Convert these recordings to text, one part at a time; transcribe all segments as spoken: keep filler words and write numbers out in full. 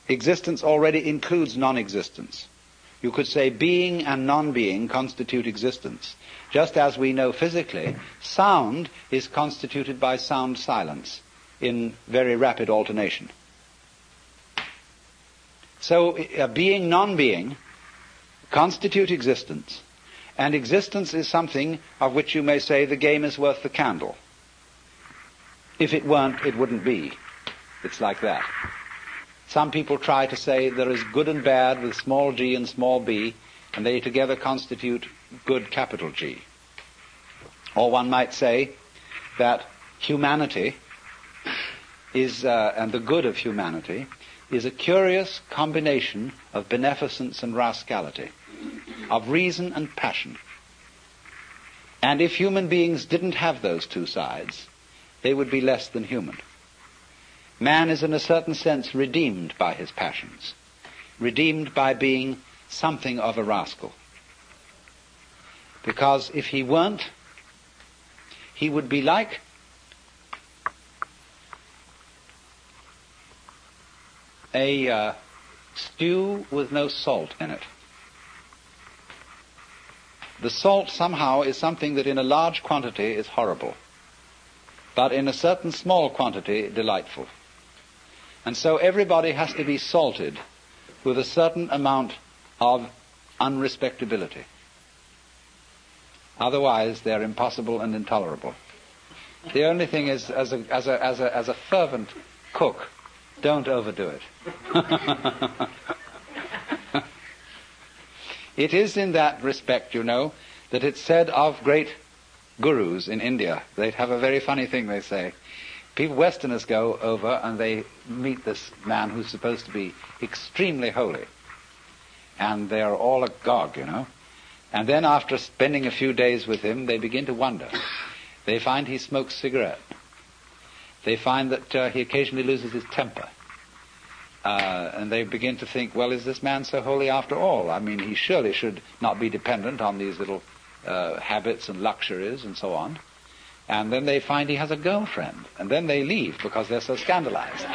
existence already includes non-existence. You could say being and non-being constitute existence. Just as we know physically, sound is constituted by sound silence in very rapid alternation. So uh, being, non-being constitute existence, and existence is something of which you may say the game is worth the candle. If it weren't, it wouldn't be. It's like that. Some people try to say there is good and bad with small g and small b, and they together constitute good capital G. Or one might say that humanity is, uh, and the good of humanity, is a curious combination of beneficence and rascality, of reason and passion. And if human beings didn't have those two sides, they would be less than human. Man is in a certain sense redeemed by his passions, redeemed by being something of a rascal. Because if he weren't, he would be like a uh, stew with no salt in it. The salt somehow is something that in a large quantity is horrible, but in a certain small quantity delightful. And so everybody has to be salted with a certain amount of unrespectability. Otherwise, they're impossible and intolerable. The only thing is, as a, as a, as a, as a fervent cook, don't overdo it. It is in that respect, you know, that it's said of great gurus in India. They have a very funny thing they say. People, Westerners go over and they meet this man who's supposed to be extremely holy. And they are all agog, you know. And then after spending a few days with him, they begin to wonder. They find he smokes cigarette. They find that uh, he occasionally loses his temper. Uh, and they begin to think, well, is this man so holy after all? I mean, he surely should not be dependent on these little uh, habits and luxuries and so on. And then they find he has a girlfriend. And then they leave because they're so scandalized.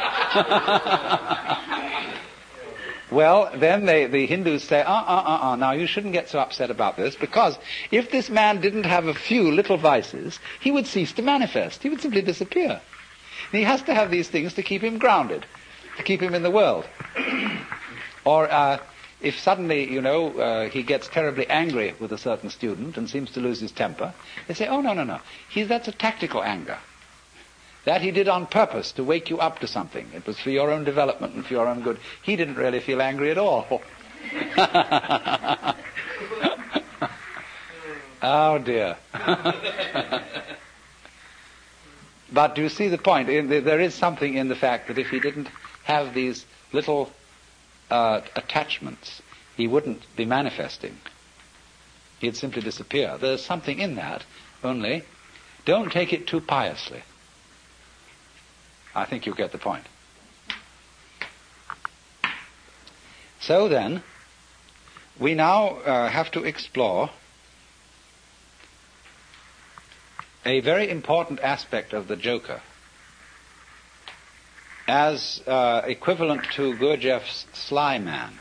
Well, then they, the Hindus say, uh, uh, uh, uh, now you shouldn't get so upset about this, because if this man didn't have a few little vices, he would cease to manifest. He would simply disappear. And he has to have these things to keep him grounded, to keep him in the world. Or uh, if suddenly, you know, uh, he gets terribly angry with a certain student and seems to lose his temper, they say, oh, no, no, no, he, that's a tactical anger. That he did on purpose to wake you up to something. It was for your own development and for your own good. He didn't really feel angry at all. Oh, dear. But do you see the point? There is something in the fact that if he didn't have these little uh, attachments, he wouldn't be manifesting. He'd simply disappear. There's something in that, only don't take it too piously. I think you get the point. So then, we now uh, have to explore a very important aspect of the Joker as uh, equivalent to Gurdjieff's Sly Man.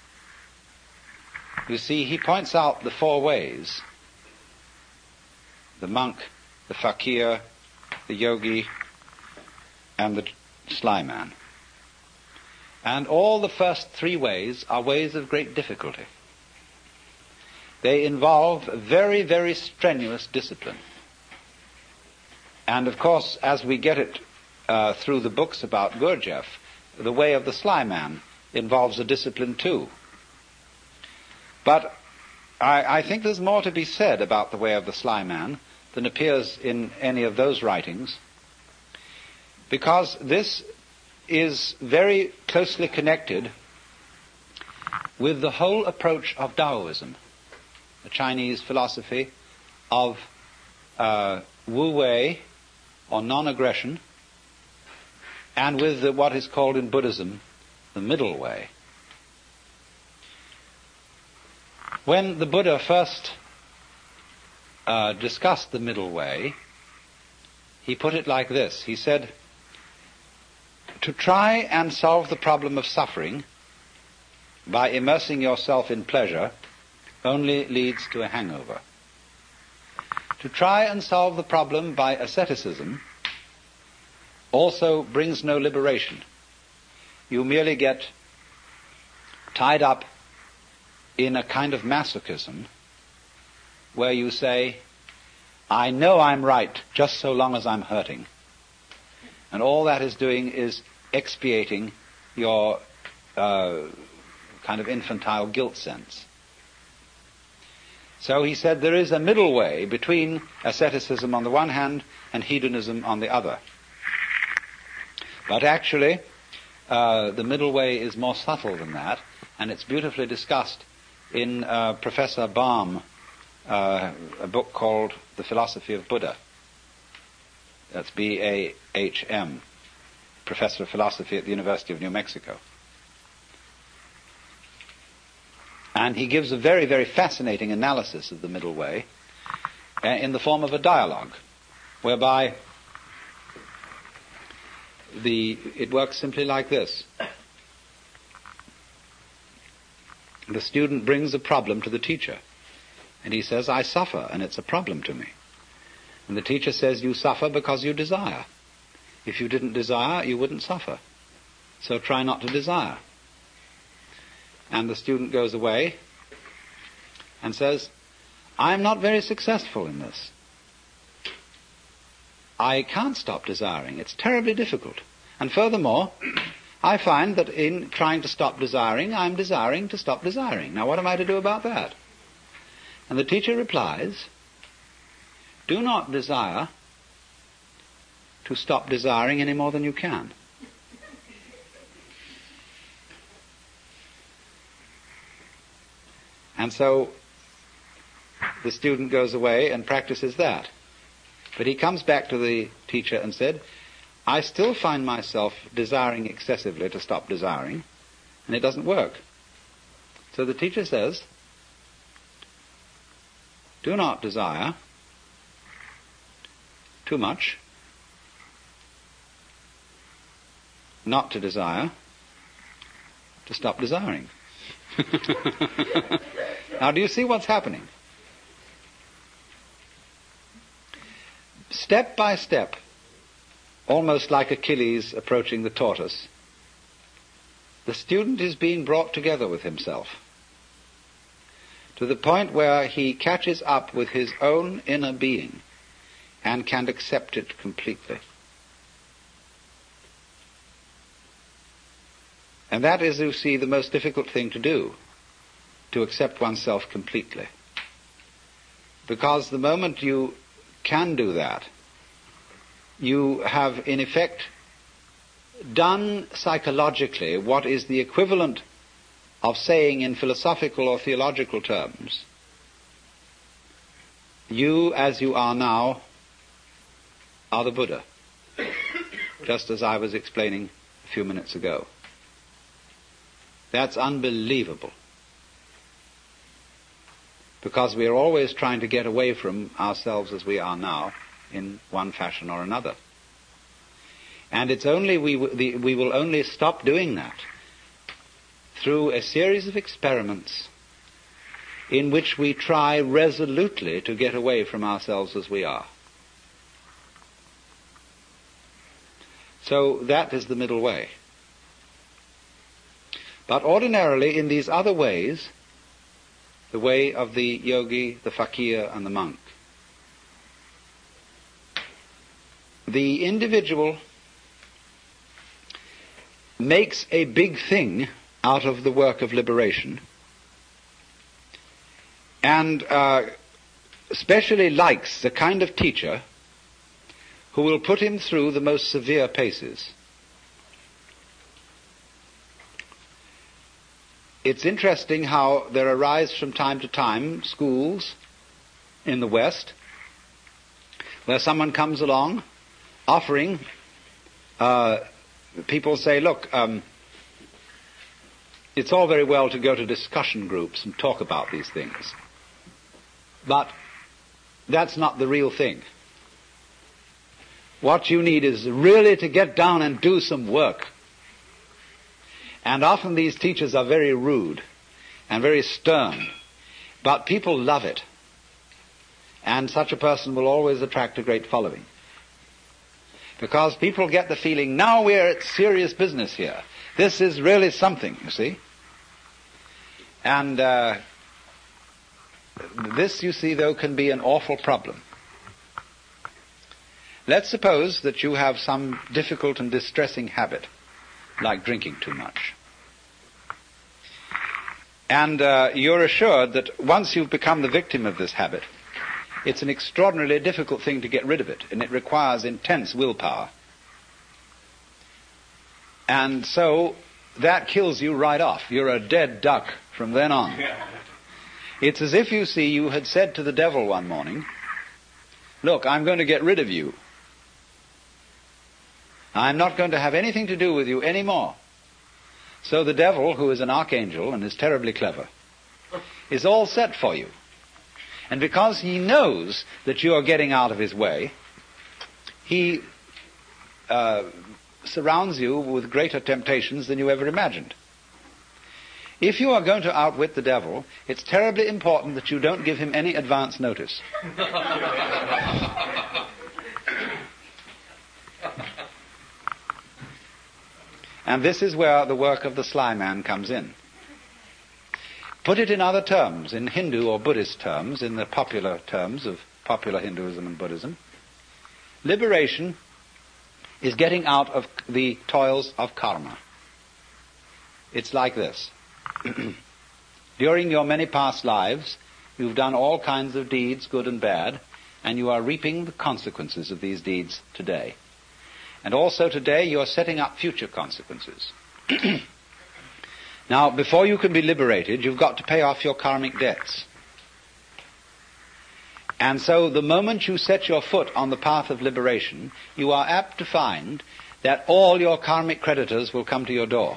You see, he points out the four ways: the monk, the fakir, the yogi, and the sly man. And all the first three ways are ways of great difficulty. They involve very, very strenuous discipline. And of course, as we get it uh, through the books about Gurdjieff, the way of the sly man involves a discipline too. But I, I think there's more to be said about the way of the sly man than appears in any of those writings, because this is very closely connected with the whole approach of Taoism, the Chinese philosophy of uh, Wu Wei, or non-aggression, and with the, what is called in Buddhism the middle way. When the Buddha first uh, discussed the middle way, he put it like this. He said, to try and solve the problem of suffering by immersing yourself in pleasure only leads to a hangover. To try and solve the problem by asceticism also brings no liberation. You merely get tied up in a kind of masochism where you say, I know I'm right just so long as I'm hurting. And all that is doing is expiating your uh, kind of infantile guilt sense. So he said there is a middle way between asceticism on the one hand and hedonism on the other. But actually, uh, the middle way is more subtle than that, and it's beautifully discussed in uh, Professor Baum, uh, a book called The Philosophy of Buddha. That's B A H M, Professor of Philosophy at the University of New Mexico. And he gives a very, very fascinating analysis of the middle way uh, in the form of a dialogue, whereby the it works simply like this. The student brings a problem to the teacher, and he says, I suffer, and it's a problem to me. And the teacher says, you suffer because you desire. If you didn't desire, you wouldn't suffer. So try not to desire. And the student goes away and says, I'm not very successful in this. I can't stop desiring. It's terribly difficult. And furthermore, I find that in trying to stop desiring, I'm desiring to stop desiring. Now, what am I to do about that? And the teacher replies, do not desire to stop desiring any more than you can. And so the student goes away and practices that. But he comes back to the teacher and said, I still find myself desiring excessively to stop desiring, and it doesn't work. So the teacher says, do not desire too much, not to desire, to stop desiring. Now, do you see what's happening? Step by step, almost like Achilles approaching the tortoise, the student is being brought together with himself to the point where he catches up with his own inner being and can accept it completely. And that is, you see, the most difficult thing to do, to accept oneself completely. Because the moment you can do that, you have in effect done psychologically what is the equivalent of saying in philosophical or theological terms, you as you are now are the Buddha, just as I was explaining a few minutes ago. That's unbelievable, because we are always trying to get away from ourselves as we are now in one fashion or another. And it's only we, the, we will only stop doing that through a series of experiments in which we try resolutely to get away from ourselves as we are. So that is the middle way. But ordinarily, in these other ways, the way of the yogi, the fakir, and the monk, the individual makes a big thing out of the work of liberation, and uh, especially likes the kind of teacher who will put him through the most severe paces. It's interesting how there arise from time to time schools in the West where someone comes along offering, uh, people say, look, um, it's all very well to go to discussion groups and talk about these things, but that's not the real thing. What you need is really to get down and do some work. And often these teachers are very rude and very stern, but people love it. And such a person will always attract a great following. Because people get the feeling, now we're at serious business here. This is really something, you see. And uh, this, you see, though, can be an awful problem. Let's suppose that you have some difficult and distressing habit, like drinking too much. And uh, you're assured that once you've become the victim of this habit, it's an extraordinarily difficult thing to get rid of it, and it requires intense willpower. And so that kills you right off. You're a dead duck from then on. It's as if, you see, you had said to the devil one morning, look, I'm going to get rid of you. I'm not going to have anything to do with you anymore. So the devil, who is an archangel and is terribly clever, is all set for you. And because he knows that you are getting out of his way, he uh, surrounds you with greater temptations than you ever imagined. If you are going to outwit the devil, it's terribly important that you don't give him any advance notice. And this is where the work of the sly man comes in. Put it in other terms, in Hindu or Buddhist terms, in the popular terms of popular Hinduism and Buddhism. Liberation is getting out of the toils of karma. It's like this. During your many past lives, you've done all kinds of deeds, good and bad, and you are reaping the consequences of these deeds today. And also today you are setting up future consequences. Now, before you can be liberated, you've got to pay off your karmic debts. And so the moment you set your foot on the path of liberation, you are apt to find that all your karmic creditors will come to your door.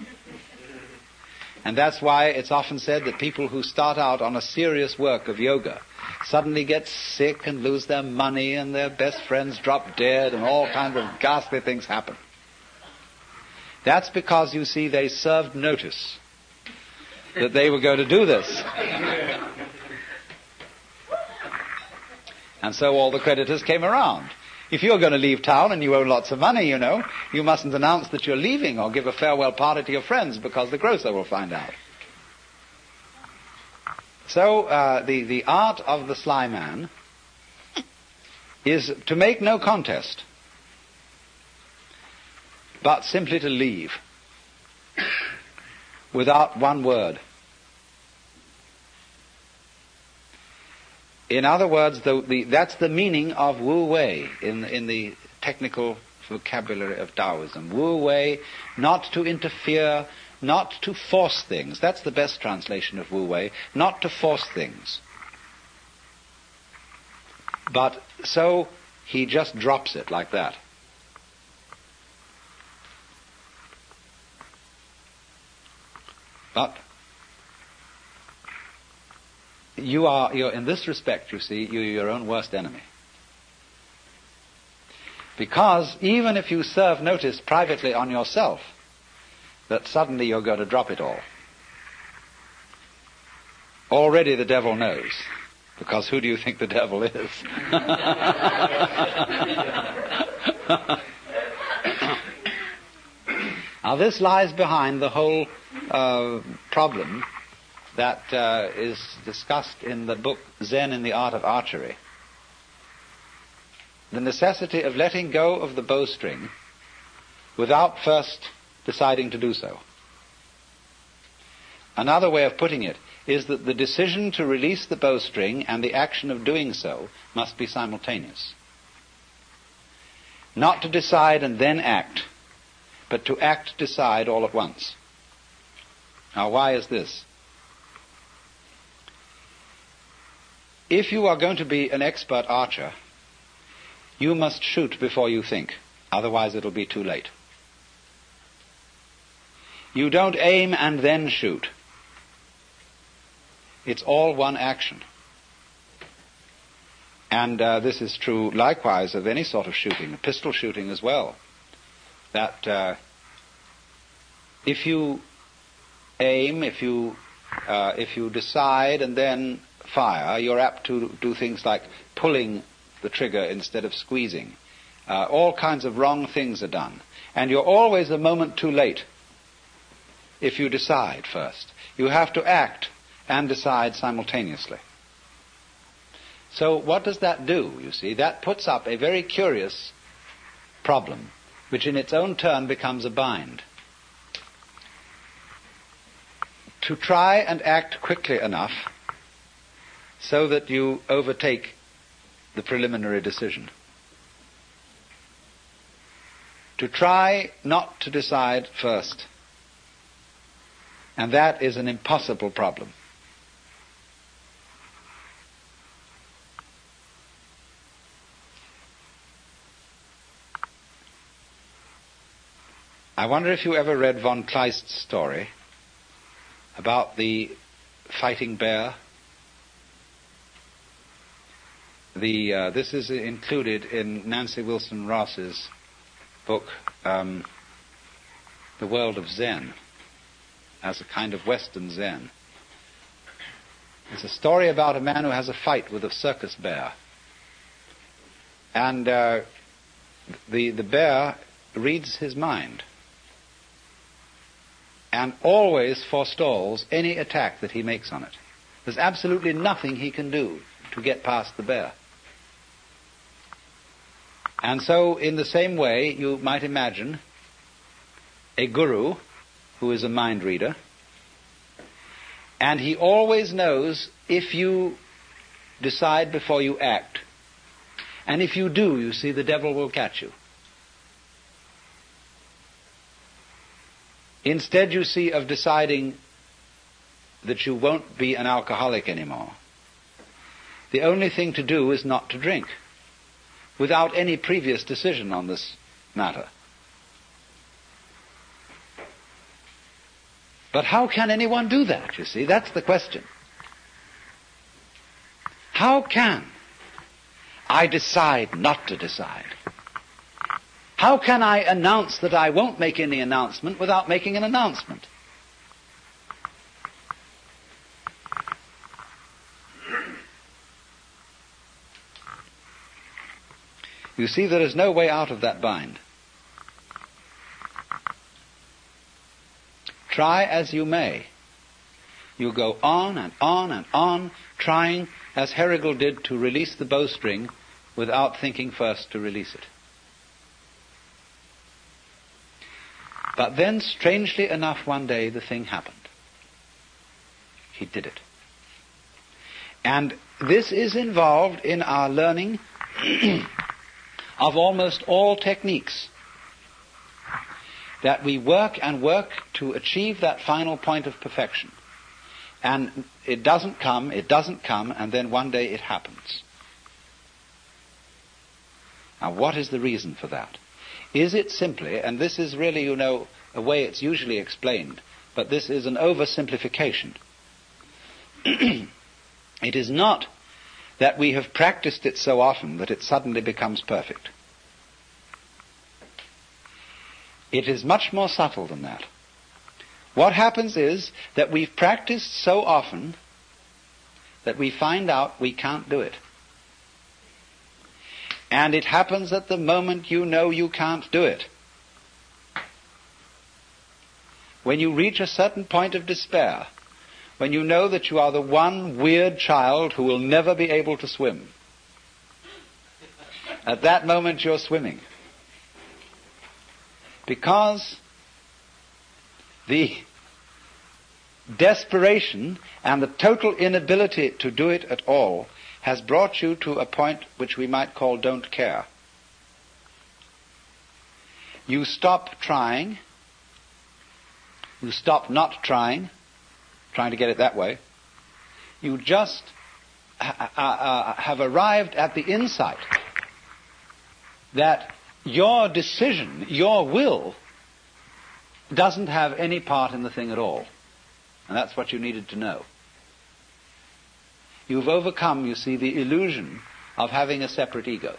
And that's why it's often said that people who start out on a serious work of yoga suddenly get sick and lose their money and their best friends drop dead and all kinds of ghastly things happen. That's because, you see, they served notice that they were going to do this. And so all the creditors came around. If you're going to leave town and you owe lots of money, you know, you mustn't announce that you're leaving or give a farewell party to your friends because the grocer will find out. So uh, the, the art of the sly man is to make no contest, but simply to leave without one word. In other words, the, the, that's the meaning of Wu Wei in, in the technical vocabulary of Taoism. Wu Wei, not to interfere, not to force things. That's the best translation of Wu Wei, not to force things. But so he just drops it like that. But you are, you're, in this respect, you see, you're your own worst enemy. Because even if you serve notice privately on yourself that suddenly you're going to drop it all, already the devil knows. Because who do you think the devil is? Now this lies behind the whole uh, problem that uh, is discussed in the book Zen in the Art of Archery. The necessity of letting go of the bowstring without first deciding to do so. Another way of putting it is that the decision to release the bowstring and the action of doing so must be simultaneous. Not to decide and then act, but to act, decide all at once. Now, why is this? If you are going to be an expert archer, you must shoot before you think. Otherwise it'll be too late. You don't aim and then shoot. It's all one action. And uh, this is true likewise of any sort of shooting, pistol shooting as well. That uh, if you aim, if you uh, if you decide and then fire, you're apt to do things like pulling the trigger instead of squeezing. Uh, all kinds of wrong things are done. And you're always a moment too late if you decide first. You have to act and decide simultaneously. So what does that do, you see? That puts up a very curious problem, which in its own turn becomes a bind. To try and act quickly enough so that you overtake the preliminary decision. To try not to decide first. And that is an impossible problem. I wonder if you ever read von Kleist's story about the fighting bear. The uh, this is included in Nancy Wilson Ross's book, um, The World of Zen, as a kind of Western Zen. It's a story about a man who has a fight with a circus bear. And uh, the, the bear reads his mind and always forestalls any attack that he makes on it. There's absolutely nothing he can do to get past the bear. And so, in the same way, you might imagine a guru who is a mind reader, and he always knows if you decide before you act. And if you do, you see, the devil will catch you. Instead, you see, of deciding that you won't be an alcoholic anymore, the only thing to do is not to drink, without any previous decision on this matter. But how can anyone do that, you see? That's the question. How can I decide not to decide? How can I announce that I won't make any announcement without making an announcement? You see, there is no way out of that bind. Try as you may, you go on and on and on, trying, as Herrigel did, to release the bowstring without thinking first to release it. But then, strangely enough, one day the thing happened. He did it. And this is involved in our learning of almost all techniques. That we work and work to achieve that final point of perfection. And it doesn't come, it doesn't come, and then one day it happens. Now, what is the reason for that? Is it simply, and this is really, you know, a way it's usually explained, but this is an oversimplification. It is not that we have practiced it so often that it suddenly becomes perfect. It is much more subtle than that. What happens is that we've practiced so often that we find out we can't do it. And it happens at the moment you know you can't do it. When you reach a certain point of despair, when you know that you are the one weird child who will never be able to swim, at that moment you're swimming. Because the desperation and the total inability to do it at all has brought you to a point which we might call don't care. You stop trying. You stop not trying, trying to get it that way. You just ha- uh, have arrived at the insight that your decision, your will, doesn't have any part in the thing at all. And that's what you needed to know. You've overcome, you see, the illusion of having a separate ego.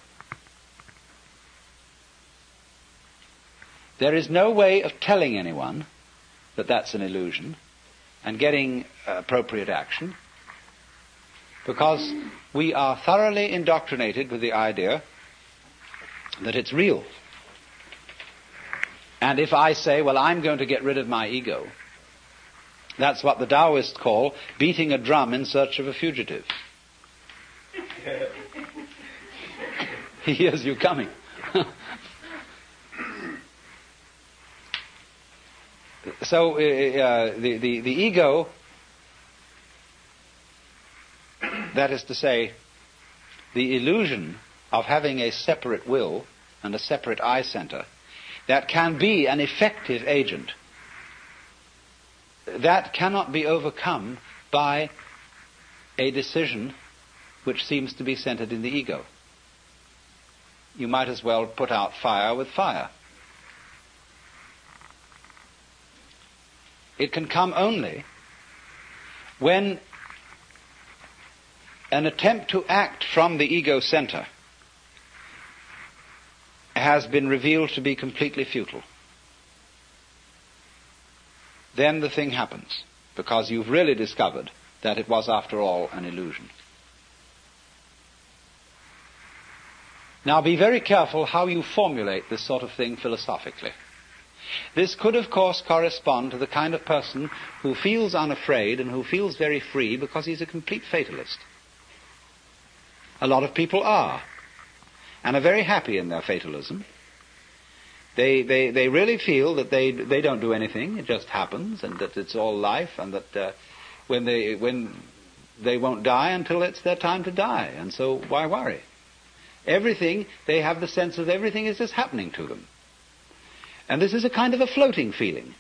There is no way of telling anyone that that's an illusion and getting uh, appropriate action, because we are thoroughly indoctrinated with the idea that it's real. And if I say, well, I'm going to get rid of my ego, that's what the Taoists call beating a drum in search of a fugitive. He hears you coming. So uh, the, the, the ego, that is to say, the illusion of having a separate will and a separate I center that can be an effective agent, that cannot be overcome by a decision which seems to be centered in the ego. You might as well put out fire with fire. It can come only when an attempt to act from the ego center has been revealed to be completely futile. Then the thing happens, because you've really discovered that it was, after all, an illusion. Now, be very careful how you formulate this sort of thing philosophically. This could, of course, correspond to the kind of person who feels unafraid and who feels very free because he's a complete fatalist. A lot of people are, and are very happy in their fatalism. They, they, they really feel that they, they don't do anything, it just happens, and that it's all life, and that uh, when they, when they won't die until it's their time to die, and so why worry? Everything, they have the sense that everything is just happening to them. And this is a kind of a floating feeling.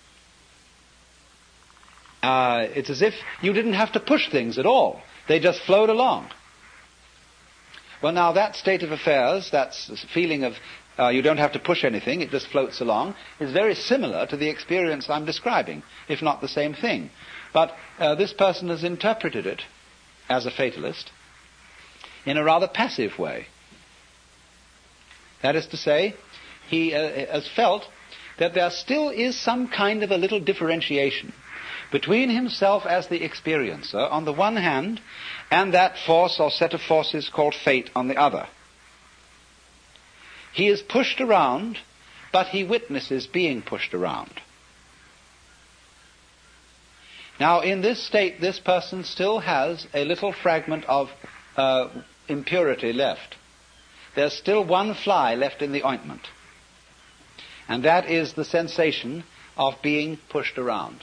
Uh, it's as if you didn't have to push things at all. They just flowed along. Well, now that state of affairs, that feeling of uh, you don't have to push anything, it just floats along, is very similar to the experience I'm describing, if not the same thing. But uh, this person has interpreted it as a fatalist in a rather passive way. That is to say, he uh, has felt that there still is some kind of a little differentiation between himself as the experiencer on the one hand and that force or set of forces called fate on the other. He is pushed around, but he witnesses being pushed around. Now, in this state, this person still has a little fragment of uh, impurity left. There's still one fly left in the ointment. And that is the sensation of being pushed around.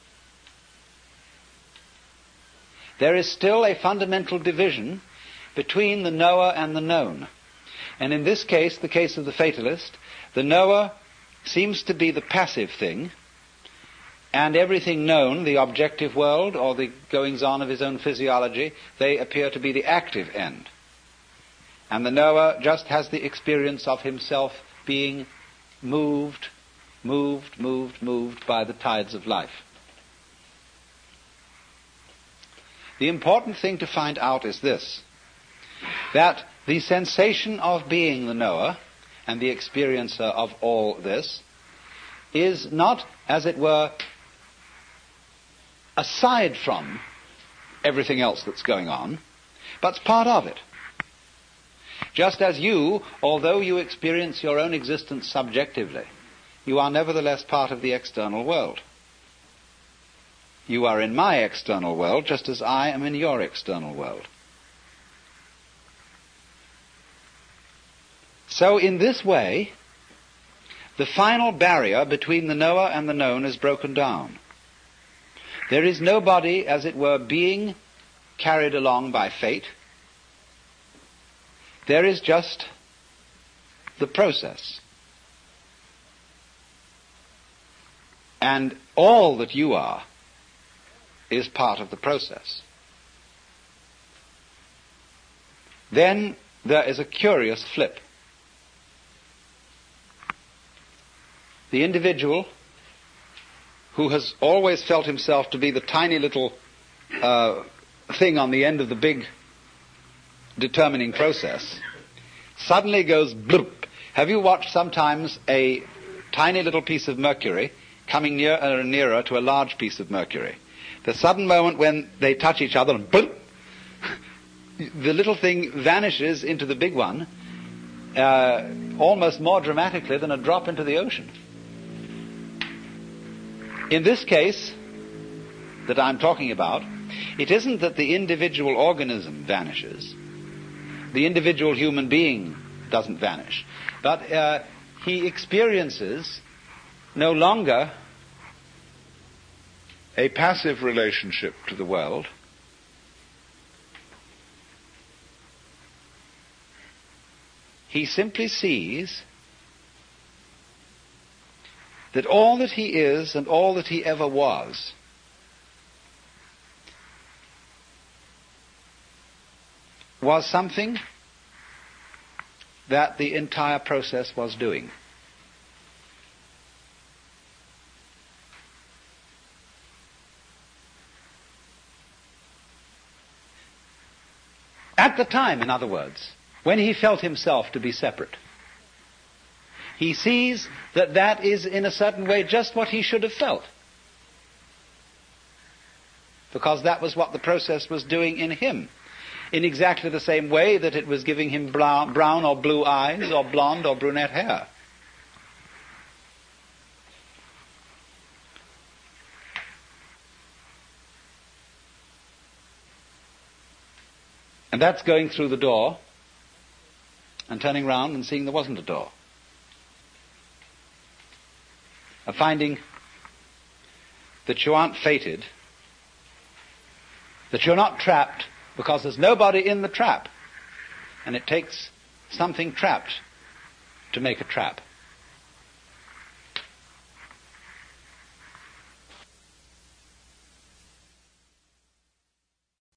There is still a fundamental division between the knower and the known. And in this case, the case of the fatalist, the knower seems to be the passive thing, and everything known, the objective world or the goings-on of his own physiology, they appear to be the active end. And the knower just has the experience of himself being moved, moved, moved, moved by the tides of life. The important thing to find out is this, that the sensation of being the knower and the experiencer of all this is not, as it were, aside from everything else that's going on, but part of it. Just as you, although you experience your own existence subjectively, you are nevertheless part of the external world. You are in my external world just as I am in your external world. So in this way, the final barrier between the knower and the known is broken down. There is nobody, as it were, being carried along by fate. There is just the process. And all that you are is part of the process. Then there is a curious flip. The individual who has always felt himself to be the tiny little uh, thing on the end of the big determining process, suddenly goes bloop. Have you watched sometimes a tiny little piece of mercury coming nearer and nearer to a large piece of mercury? The sudden moment when they touch each other, and bloop, the little thing vanishes into the big one, uh, almost more dramatically than a drop into the ocean. In this case that I'm talking about, it isn't that the individual organism vanishes. The individual human being doesn't vanish. But uh, he experiences no longer a passive relationship to the world, he simply sees that all that he is and all that he ever was was something that the entire process was doing. At the time, in other words, when he felt himself to be separate, he sees that that is in a certain way just what he should have felt, because that was what the process was doing in him, in exactly the same way that it was giving him brown, brown or blue eyes or blonde or brunette hair. And that's going through the door and turning round and seeing there wasn't a door. Of finding that you aren't fated, that you're not trapped, because there's nobody in the trap. And it takes something trapped to make a trap.